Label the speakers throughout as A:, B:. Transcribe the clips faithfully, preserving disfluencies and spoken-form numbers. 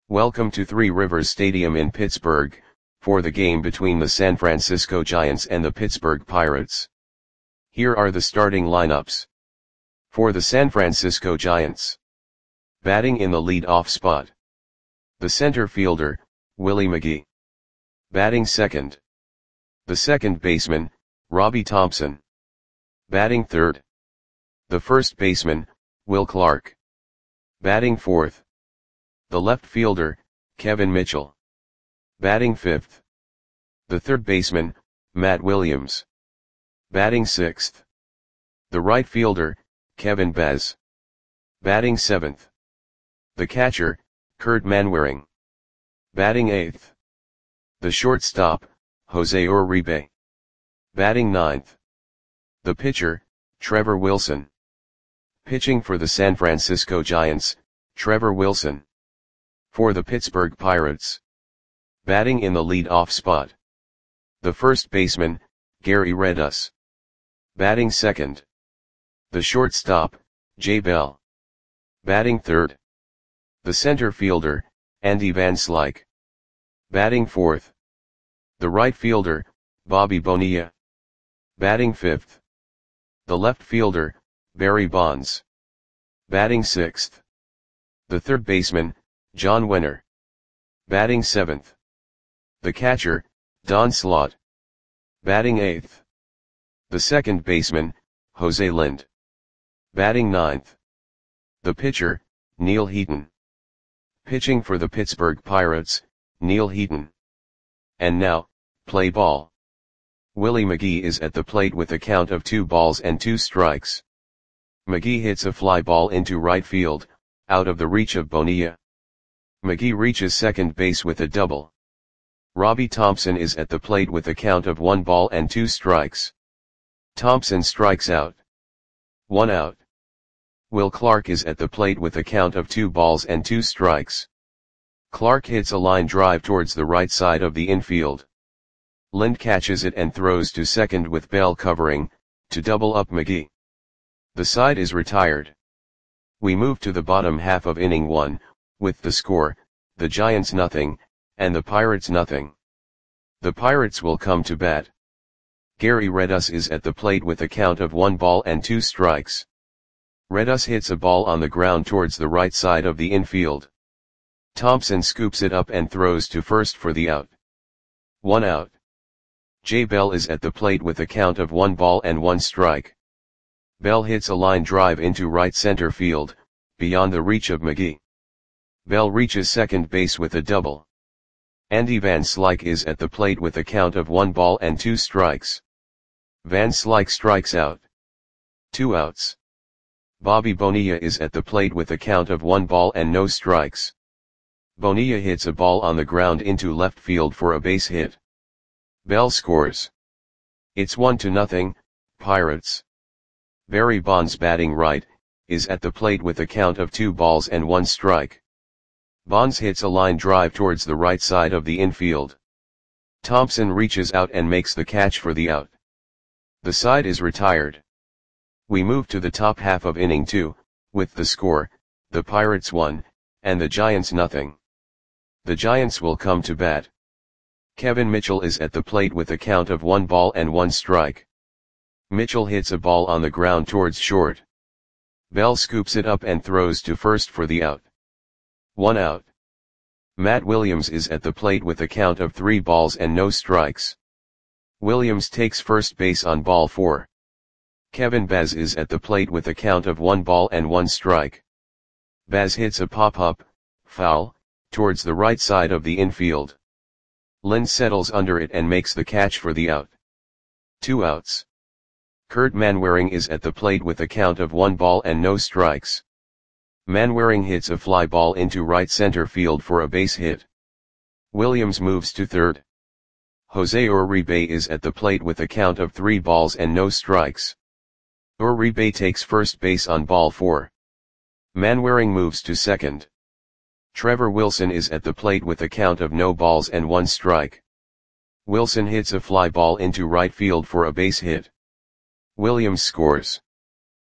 A: Welcome to Three Rivers Stadium in Pittsburgh, for the game between the San Francisco Giants and the Pittsburgh Pirates. Here are the starting lineups. For the San Francisco Giants. Batting in the lead-off spot. The center fielder, Willie McGee. Batting second. The second baseman, Robbie Thompson. Batting third. The first baseman, Will Clark. Batting fourth. The left fielder, Kevin Mitchell. Batting fifth. The third baseman, Matt Williams. Batting sixth. The right fielder, Kevin Bez. Batting seventh. The catcher, Kurt Manwaring. Batting eighth. The shortstop, Jose Uribe. Batting ninth. The pitcher, Trevor Wilson. Pitching for the San Francisco Giants, Trevor Wilson. For the Pittsburgh Pirates. Batting in the lead-off spot. The first baseman, Gary Redus. Batting second. The shortstop, Jay Bell. Batting third. The center fielder, Andy Van Slyke. Batting fourth. The right fielder, Bobby Bonilla. Batting fifth. The left fielder, Barry Bonds. Batting sixth. The third baseman, John Wenner. Batting seventh. The catcher, Don Slaught. Batting eighth. The second baseman, Jose Lind. Batting ninth. The pitcher, Neil Heaton. Pitching for the Pittsburgh Pirates, Neil Heaton. And now, play ball. Willie McGee is at the plate with a count of two balls and two strikes. McGee hits a fly ball into right field, out of the reach of Bonilla. McGee reaches second base with a double. Robbie Thompson is at the plate with a count of one ball and two strikes. Thompson strikes out. One out. Will Clark is at the plate with a count of two balls and two strikes. Clark hits a line drive towards the right side of the infield. Lind catches it and throws to second with Bell covering, to double up McGee. The side is retired. We move to the bottom half of inning one, with the score, the Giants nothing, and the Pirates nothing. The Pirates will come to bat. Gary Redus is at the plate with a count of one ball and two strikes. Redus hits a ball on the ground towards the right side of the infield. Thompson scoops it up and throws to first for the out. One out. Jay Bell is at the plate with a count of one ball and one strike. Bell hits a line drive into right center field, beyond the reach of McGee. Bell reaches second base with a double. Andy Van Slyke is at the plate with a count of one ball and two strikes. Van Slyke strikes out. Two outs. Bobby Bonilla is at the plate with a count of one ball and no strikes. Bonilla hits a ball on the ground into left field for a base hit. Bell scores. It's one to nothing, Pirates. Barry Bonds, batting right, is at the plate with a count of two balls and one strike. Bonds hits a line drive towards the right side of the infield. Thompson reaches out and makes the catch for the out. The side is retired. We move to the top half of inning two, with the score, the Pirates one, and the Giants nothing. The Giants will come to bat. Kevin Mitchell is at the plate with a count of one ball and one strike. Mitchell hits a ball on the ground towards short. Bell scoops it up and throws to first for the out. One out. Matt Williams is at the plate with a count of three balls and no strikes. Williams takes first base on ball four. Kevin Bez is at the plate with a count of one ball and one strike. Bez hits a pop-up, foul, towards the right side of the infield. Lind settles under it and makes the catch for the out. Two outs. Kurt Manwaring is at the plate with a count of one ball and no strikes. Manwaring hits a fly ball into right center field for a base hit. Williams moves to third. Jose Uribe is at the plate with a count of three balls and no strikes. Uribe takes first base on ball four. Manwaring moves to second. Trevor Wilson is at the plate with a count of no balls and one strike. Wilson hits a fly ball into right field for a base hit. Williams scores.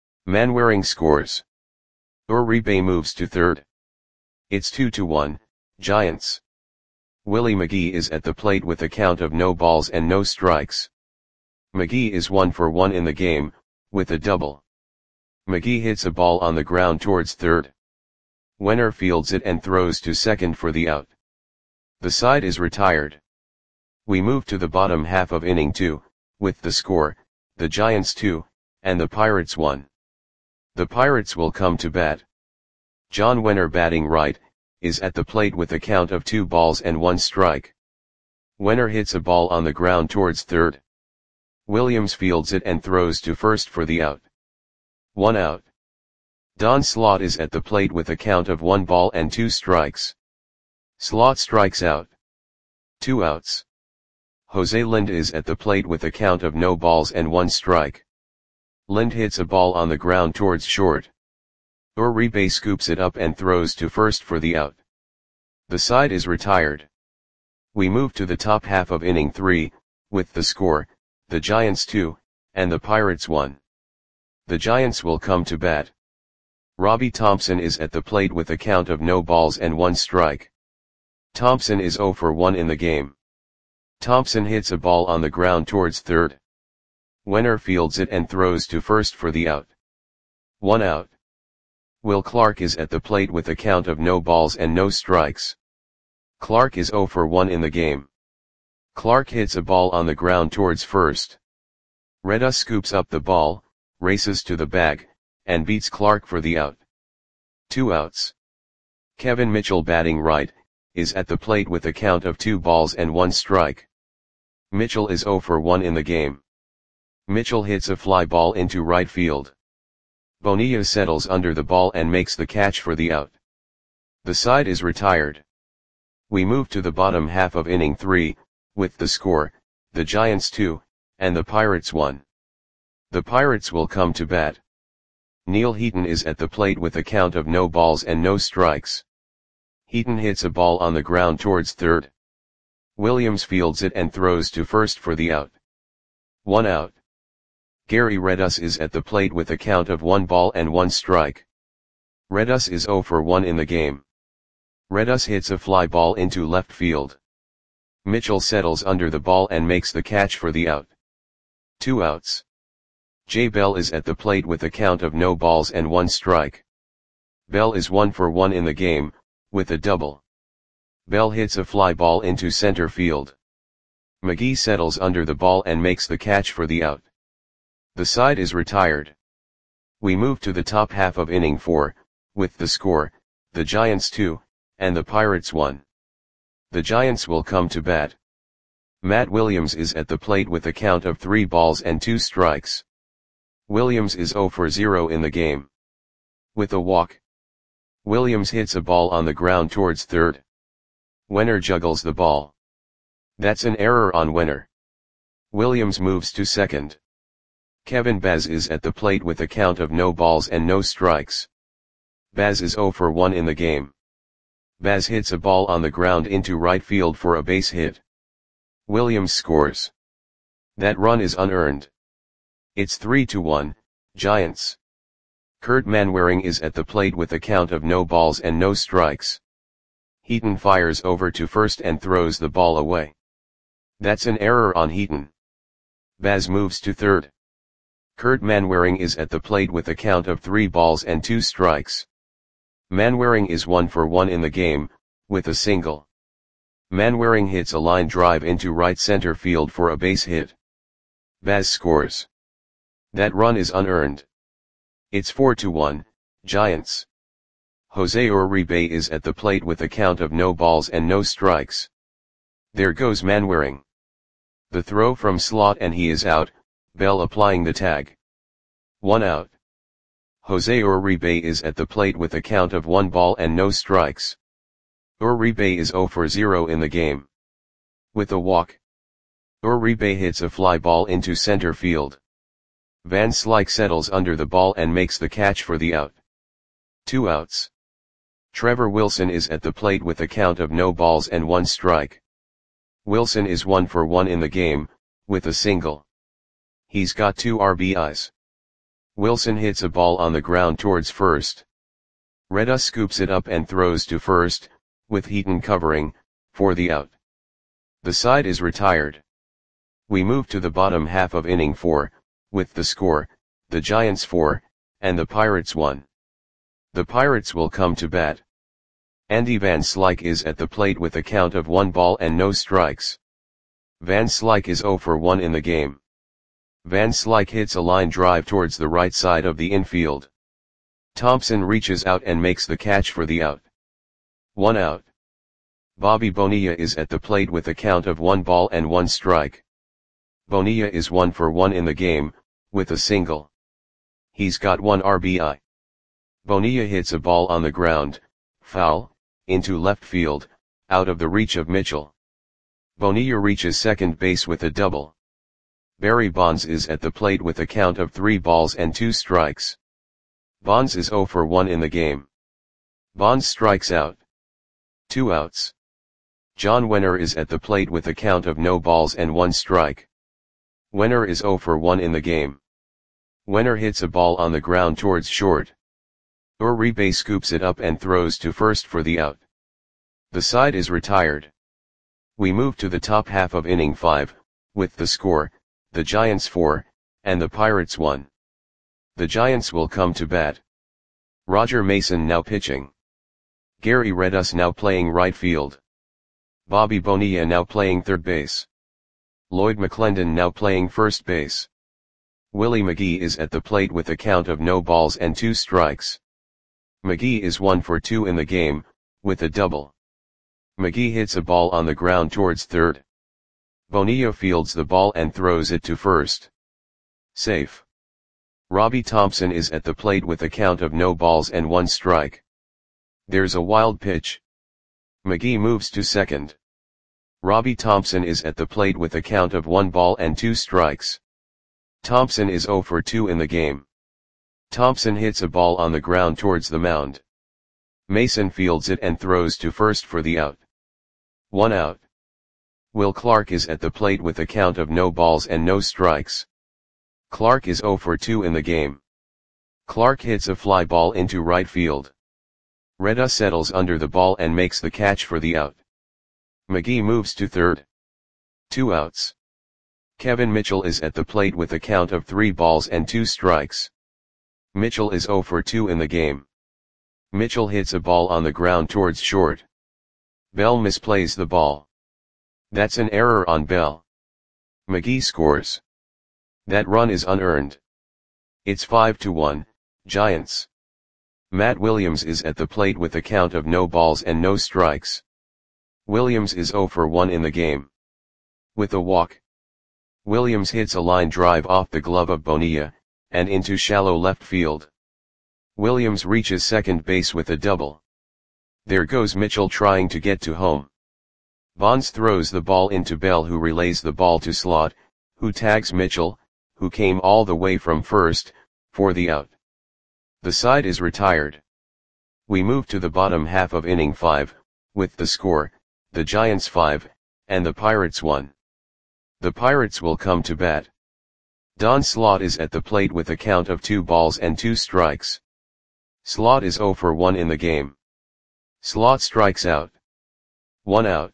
A: Manwaring scores. Uribe moves to third. It's two to one, Giants. Willie McGee is at the plate with a count of no balls and no strikes. McGee is one for one in the game, with a double. McGee hits a ball on the ground towards third. Wenner fields it and throws to second for the out. The side is retired. We move to the bottom half of inning two, with the score, the Giants two, and the Pirates one. The Pirates will come to bat. John Wenner, batting right, is at the plate with a count of two balls and one strike. Wenner hits a ball on the ground towards third. Williams fields it and throws to first for the out. One out. Don Slaught is at the plate with a count of one ball and two strikes. Slaught strikes out. Two outs. Jose Lind is at the plate with a count of no balls and one strike. Lind hits a ball on the ground towards short. Uribe scoops it up and throws to first for the out. The side is retired. We move to the top half of inning three, with the score, the Giants two, and the Pirates one. The Giants will come to bat. Robbie Thompson is at the plate with a count of no balls and one strike. Thompson is oh for one in the game. Thompson hits a ball on the ground towards third. Wenner fields it and throws to first for the out. One out. Will Clark is at the plate with a count of no balls and no strikes. Clark is oh for one in the game. Clark hits a ball on the ground towards first. Reda scoops up the ball, races to the bag, and beats Clark for the out. Two outs. Kevin Mitchell, batting right, is at the plate with a count of two balls and one strike. Mitchell is oh for one in the game. Mitchell hits a fly ball into right field. Bonilla settles under the ball and makes the catch for the out. The side is retired. We move to the bottom half of inning three, with the score, the Giants two, and the Pirates one. The Pirates will come to bat. Neil Heaton is at the plate with a count of no balls and no strikes. Heaton hits a ball on the ground towards third. Williams fields it and throws to first for the out. One out. Gary Redus is at the plate with a count of one ball and one strike. Redus is oh for one in the game. Redus hits a fly ball into left field. Mitchell settles under the ball and makes the catch for the out. Two outs. Jay Bell is at the plate with a count of no balls and one strike. Bell is one for one in the game, with a double. Bell hits a fly ball into center field. McGee settles under the ball and makes the catch for the out. The side is retired. We move to the top half of inning four, with the score, the Giants two, and the Pirates one. The Giants will come to bat. Matt Williams is at the plate with a count of three balls and two strikes. Williams is oh for zero in the game. With a walk. Williams hits a ball on the ground towards third. Wenner juggles the ball. That's an error on Wenner. Williams moves to second. Kevin Baz is at the plate with a count of no balls and no strikes. Baz is oh for one in the game. Baz hits a ball on the ground into right field for a base hit. Williams scores. That run is unearned. It's three to one, Giants. Kurt Manwaring is at the plate with a count of no balls and no strikes. Heaton fires over to first and throws the ball away. That's an error on Heaton. Baz moves to third. Kurt Manwaring is at the plate with a count of three balls and two strikes. Manwaring is one for one in the game, with a single. Manwaring hits a line drive into right center field for a base hit. Baz scores. That run is unearned. It's four to one, Giants. Jose Uribe is at the plate with a count of no balls and no strikes. There goes Manwaring. The throw from Slaught and he is out, Bell applying the tag. One out. Jose Uribe is at the plate with a count of one ball and no strikes. Uribe is oh for zero in the game. With a walk. Uribe hits a fly ball into center field. Van Slyke settles under the ball and makes the catch for the out. Two outs. Trevor Wilson is at the plate with a count of no balls and one strike. Wilson is one for one in the game, with a single. He's got two R B Is. Wilson hits a ball on the ground towards first. Reda scoops it up and throws to first, with Heaton covering, for the out. The side is retired. We move to the bottom half of inning four, with the score, the Giants four, and the Pirates one. The Pirates will come to bat. Andy Van Slyke is at the plate with a count of one ball and no strikes. Van Slyke is zero for one in the game. Van Slyke hits a line drive towards the right side of the infield. Thompson reaches out and makes the catch for the out. One out. Bobby Bonilla is at the plate with a count of one ball and one strike. Bonilla is one for one in the game, with a single. He's got one R B I. Bonilla hits a ball on the ground, foul, into left field, out of the reach of Mitchell. Bonilla reaches second base with a double. Barry Bonds is at the plate with a count of three balls and two strikes. Bonds is zero for one in the game. Bonds strikes out. Two outs. John Wenner is at the plate with a count of no balls and one strike. Wenner is zero for one in the game. Wenner hits a ball on the ground towards short. Uribe scoops it up and throws to first for the out. The side is retired. We move to the top half of inning five, with the score, the Giants four, and the Pirates one. The Giants will come to bat. Roger Mason now pitching. Gary Redus now playing right field. Bobby Bonilla now playing third base. Lloyd McClendon now playing first base. Willie McGee is at the plate with a count of no balls and two strikes. McGee is one for two in the game, with a double. McGee hits a ball on the ground towards third. Bonilla fields the ball and throws it to first. Safe. Robbie Thompson is at the plate with a count of no balls and one strike. There's a wild pitch. McGee moves to second. Robbie Thompson is at the plate with a count of one ball and two strikes. Thompson is zero for two in the game. Thompson hits a ball on the ground towards the mound. Mason fields it and throws to first for the out. One out. Will Clark is at the plate with a count of no balls and no strikes. Clark is zero for two in the game. Clark hits a fly ball into right field. Redus settles under the ball and makes the catch for the out. McGee moves to third. Two outs. Kevin Mitchell is at the plate with a count of three balls and two strikes. Mitchell is zero for two in the game. Mitchell hits a ball on the ground towards short. Bell misplays the ball. That's an error on Bell. McGee scores. That run is unearned. It's five to one, Giants. Matt Williams is at the plate with a count of no balls and no strikes. Williams is zero for one in the game. With a walk. Williams hits a line drive off the glove of Bonilla, and into shallow left field. Williams reaches second base with a double. There goes Mitchell trying to get to home. Bonds throws the ball into Bell, who relays the ball to Slot, who tags Mitchell, who came all the way from first, for the out. The side is retired. We move to the bottom half of inning five, with the score, the Giants five, and the Pirates one. The Pirates will come to bat. Don Slot is at the plate with a count of two balls and two strikes. Slot is zero for one in the game. Slot strikes out. One out.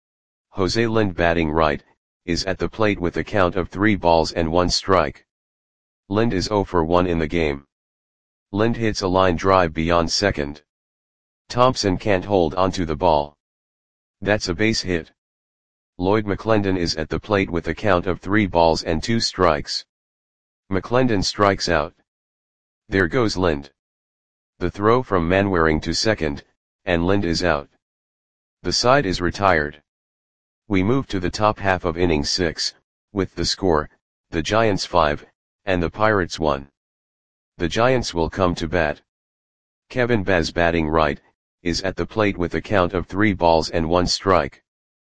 A: Jose Lind, batting right, is at the plate with a count of three balls and one strike. Lind is zero for one in the game. Lind hits a line drive beyond second. Thompson can't hold onto the ball. That's a base hit. Lloyd McClendon is at the plate with a count of three balls and two strikes. McClendon strikes out. There goes Lind. The throw from Manwaring to second, and Lind is out. The side is retired. We move to the top half of inning six, with the score, the Giants five, and the Pirates one. The Giants will come to bat. Kevin Baz, batting right, is at the plate with a count of three balls and one strike.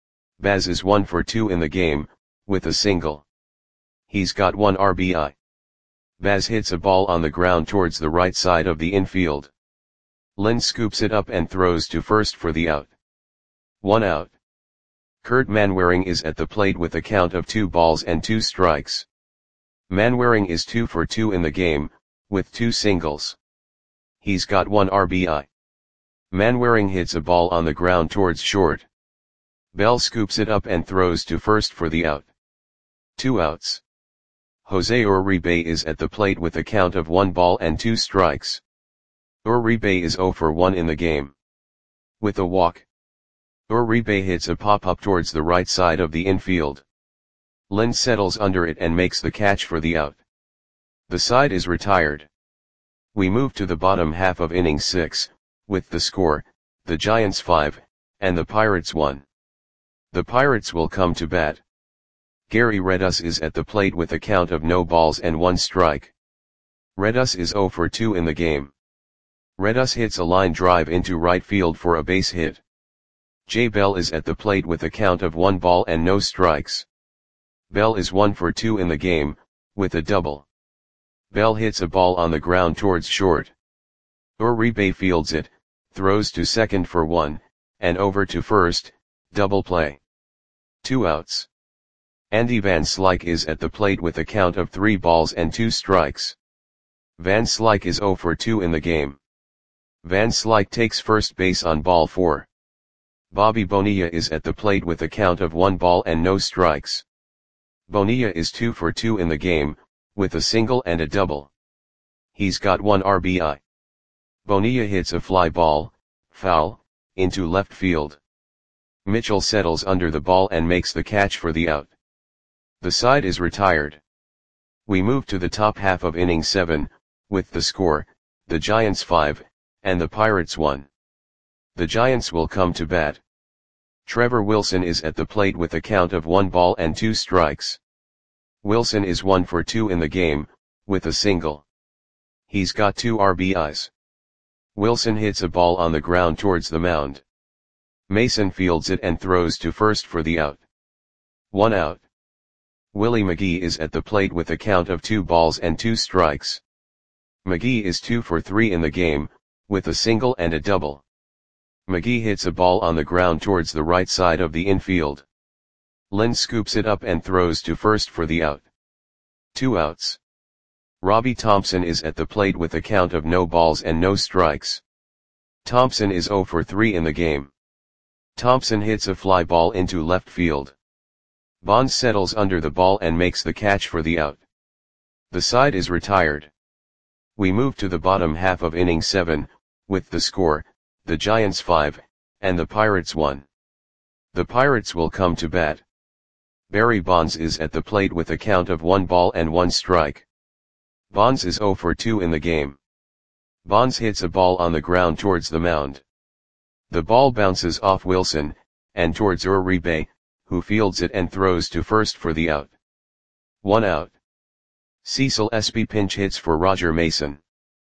A: Baz is one for two in the game, with a single. He's got one R B I. Baz hits a ball on the ground towards the right side of the infield. Lind scoops it up and throws to first for the out. One out. Kurt Manwaring is at the plate with a count of two balls and two strikes. Manwaring is two for two in the game, with two singles. He's got one R B I. Manwaring hits a ball on the ground towards short. Bell scoops it up and throws to first for the out. Two outs. Jose Uribe is at the plate with a count of one ball and two strikes. Uribe is zero for one in the game. With a walk, Uribe hits a pop-up towards the right side of the infield. Lynn settles under it and makes the catch for the out. The side is retired. We move to the bottom half of inning six, with the score, the Giants five, and the Pirates one. The Pirates will come to bat. Gary Redus is at the plate with a count of no balls and one strike. Redus is zero for two in the game. Redus hits a line drive into right field for a base hit. Jay Bell is at the plate with a count of one ball and no strikes. Bell is one for two in the game, with a double. Bell hits a ball on the ground towards short. Uribe fields it, throws to second for one, and over to first, double play. Two outs. Andy Van Slyke is at the plate with a count of three balls and two strikes. Van Slyke is zero for two in the game. Van Slyke takes first base on ball four. Bobby Bonilla is at the plate with a count of one ball and no strikes. Bonilla is two for two in the game, with a single and a double. He's got one R B I. Bonilla hits a fly ball, foul, into left field. Mitchell settles under the ball and makes the catch for the out. The side is retired. We move to the top half of inning seven, with the score, the Giants five, and the Pirates one. The Giants will come to bat. Trevor Wilson is at the plate with a count of one ball and two strikes. Wilson is one for two in the game, with a single. He's got two R B Is. Wilson hits a ball on the ground towards the mound. Mason fields it and throws to first for the out. One out. Willie McGee is at the plate with a count of two balls and two strikes. McGee is two for three in the game, with a single and a double. McGee hits a ball on the ground towards the right side of the infield. Lynn scoops it up and throws to first for the out. Two outs. Robbie Thompson is at the plate with a count of no balls and no strikes. Thompson is zero for three in the game. Thompson hits a fly ball into left field. Bonds settles under the ball and makes the catch for the out. The side is retired. We move to the bottom half of inning seven, with the score, the Giants five, and the Pirates one. The Pirates will come to bat. Barry Bonds is at the plate with a count of one ball and one strike. Bonds is zero for two in the game. Bonds hits a ball on the ground towards the mound. The ball bounces off Wilson, and towards Uribe, who fields it and throws to first for the out. One out. Cecil Espy pinch hits for Roger Mason.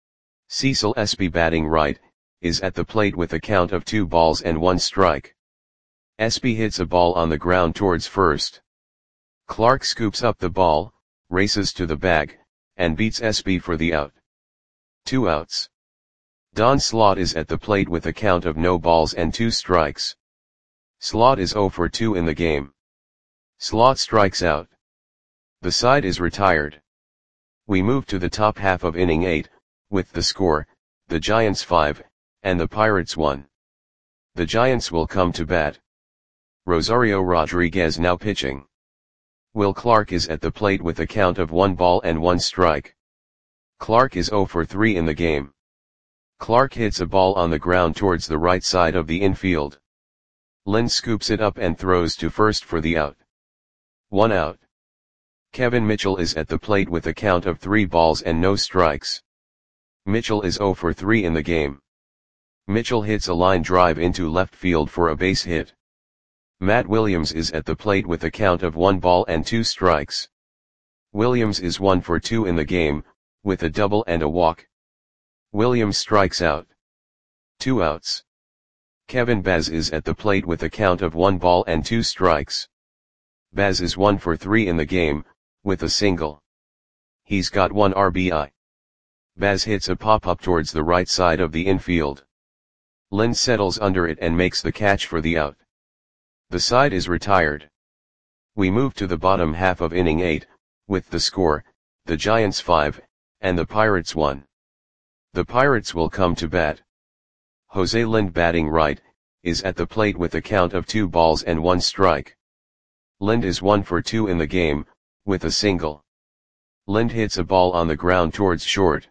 A: Cecil Espy, batting right, is at the plate with a count of two balls and one strike. Espy hits a ball on the ground towards first. Clark scoops up the ball, races to the bag, and beats Espy for the out. Two outs. Don Slaught is at the plate with a count of no balls and two strikes. Slaught is zero for two in the game. Slaught strikes out. The side is retired. We move to the top half of inning eight, with the score, the Giants five, and the Pirates one. The Giants will come to bat. Rosario Rodriguez now pitching. Will Clark is at the plate with a count of one ball and one strike. Clark is zero for three in the game. Clark hits a ball on the ground towards the right side of the infield. Lynn scoops it up and throws to first for the out. One out. Kevin Mitchell is at the plate with a count of three balls and no strikes. Mitchell is zero for three in the game. Mitchell hits a line drive into left field for a base hit. Matt Williams is at the plate with a count of one ball and two strikes. Williams is one for two in the game, with a double and a walk. Williams strikes out. Two outs. Kevin Baz is at the plate with a count of one ball and two strikes. Baz is one for three in the game, with a single. He's got one R B I. Baz hits a pop-up towards the right side of the infield. Lynn settles under it and makes the catch for the out. The side is retired. We move to the bottom half of inning eight, with the score, the Giants five, and the Pirates one. The Pirates will come to bat. Jose Lind batting right, is at the plate with a count of two balls and one strike. Lind is one for two in the game, with a single. Lind hits a ball on the ground towards short.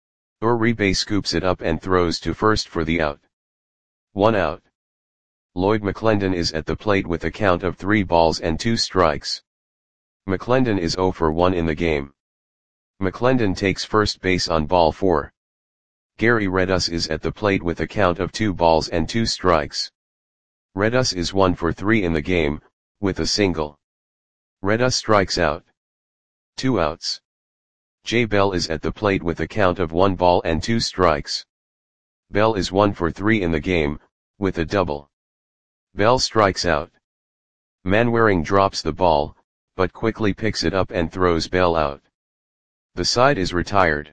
A: Uribe scoops it up and throws to first for the out. One out. Lloyd McClendon is at the plate with a count of three balls and two strikes. McClendon is zero for one in the game. McClendon takes first base on ball four. Gary Redus is at the plate with a count of two balls and two strikes. Redus is one for three in the game, with a single. Redus strikes out. Two outs. Jay Bell is at the plate with a count of one ball and two strikes. Bell is one for three in the game, with a double. Bell strikes out. Manwaring drops the ball, but quickly picks it up and throws Bell out. The side is retired.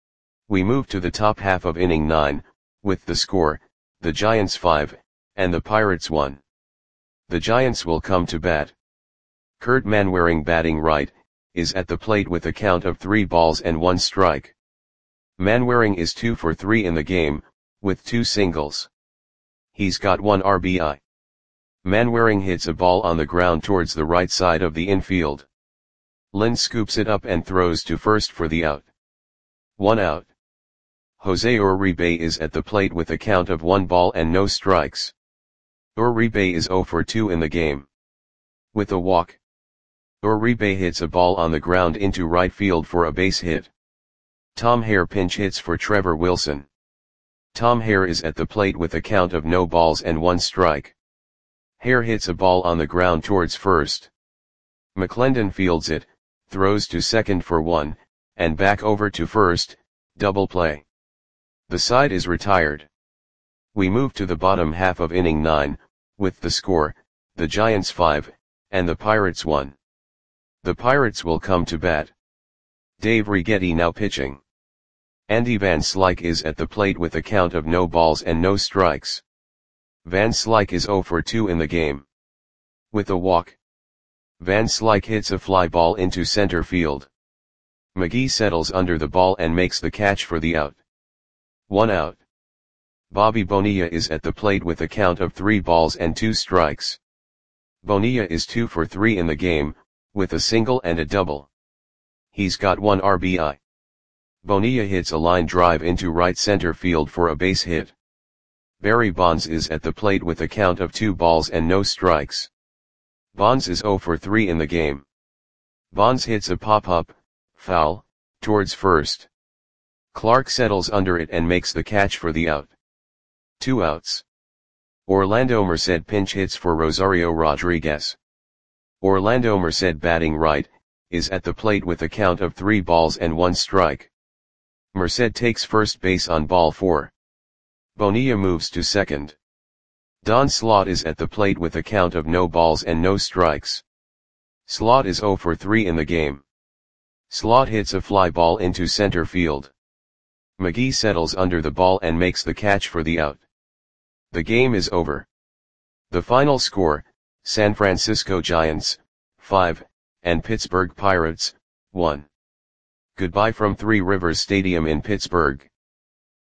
A: We move to the top half of inning nine, with the score, the Giants five, and the Pirates one. The Giants will come to bat. Kurt Manwaring batting right, is at the plate with a count of three balls and one strike. Manwaring is two for three in the game, with two singles. He's got one R B I. Manwaring hits a ball on the ground towards the right side of the infield. Lind scoops it up and throws to first for the out. One out. Jose Uribe is at the plate with a count of one ball and no strikes. Uribe is zero for two in the game. With a walk. Uribe hits a ball on the ground into right field for a base hit. Tom Hare pinch hits for Trevor Wilson. Tom Hare is at the plate with a count of no balls and one strike. Hare hits a ball on the ground towards first. McClendon fields it, throws to second for one, and back over to first, double play. The side is retired. We move to the bottom half of inning nine, with the score, the Giants five, and the Pirates one. The Pirates will come to bat. Dave Righetti now pitching. Andy Van Slyke is at the plate with a count of no balls and no strikes. Van Slyke is zero for two in the game. With a walk. Van Slyke hits a fly ball into center field. McGee settles under the ball and makes the catch for the out. One out. Bobby Bonilla is at the plate with a count of three balls and two strikes. Bonilla is two for three in the game, with a single and a double. He's got one R B I. Bonilla hits a line drive into right center field for a base hit. Barry Bonds is at the plate with a count of two balls and no strikes. Bonds is zero for three in the game. Bonds hits a pop-up, foul, towards first. Clark settles under it and makes the catch for the out. Two outs. Orlando Merced pinch hits for Rosario Rodriguez. Orlando Merced batting right, is at the plate with a count of three balls and one strike. Merced takes first base on ball four. Bonilla moves to second. Don Slaught is at the plate with a count of no balls and no strikes. Slaught is zero for three in the game. Slaught hits a fly ball into center field. McGee settles under the ball and makes the catch for the out. The game is over. The final score, San Francisco Giants, five, and Pittsburgh Pirates, one. Goodbye from Three Rivers Stadium in Pittsburgh.